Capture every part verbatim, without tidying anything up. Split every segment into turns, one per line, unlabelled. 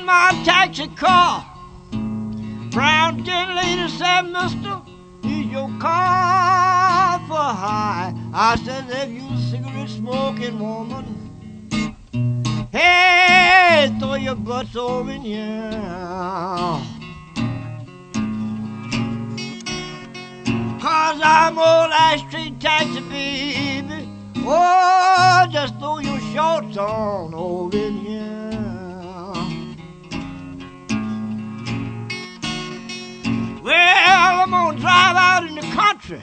my taxi car. Brown tin lady said, mister, is your car for high? I said, if you a cigarette smoking woman, hey, throw your butts over in here. Cause I'm old Ash Street taxi, baby. Oh, just throw your shorts on over in here. Well, I'm gonna drive out in the country,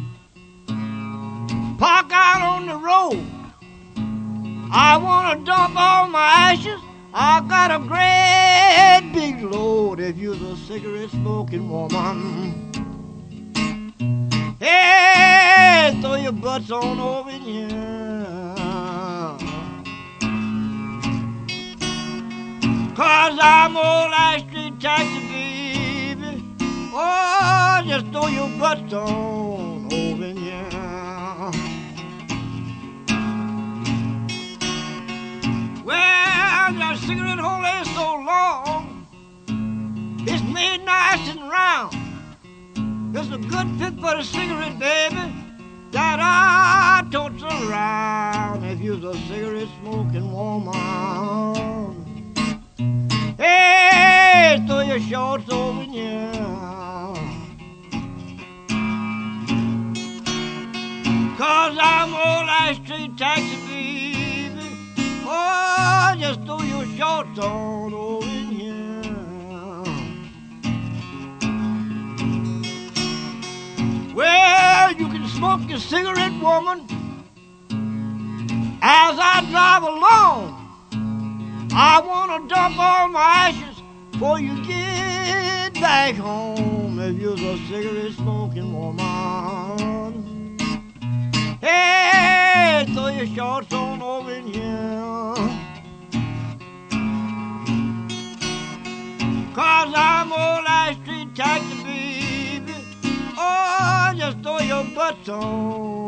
park out on the road. I wanna dump all my ashes. I got a great big load. If you're a cigarette smoking woman, hey, throw your butts on over in here. Cause I'm old Ash Street taxi, baby. Oh, just throw your butts on over in here. Well, that cigarette hole ain't so long. It's made nice and round. It's a good fit for the cigarette, baby, that I totes around. If you're a cigarette smoking woman, hey, throw your shorts over in here. Cause I'm old Ash Street taxi, baby. Oh, just throw your shorts on over in here. Well, you can smoke your cigarette, woman, as I drive along. I want to dump all my ashes before you get back home. If you're a cigarette smoking woman, hey, throw your shorts on over in here. Cause I'm old Ash Street taxi, baby. Oh, just throw your butts on